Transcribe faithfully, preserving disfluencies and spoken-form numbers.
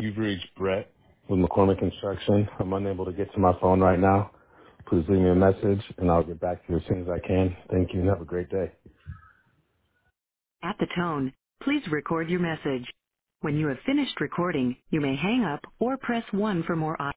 You've reached Brett with McCormick Construction. I'm unable to get to my phone right now. Please leave me a message, and I'll get back to you as soon as I can. Thank you, and have a great day. At the tone, please record your message. When you have finished recording, you may hang up or press one for more options.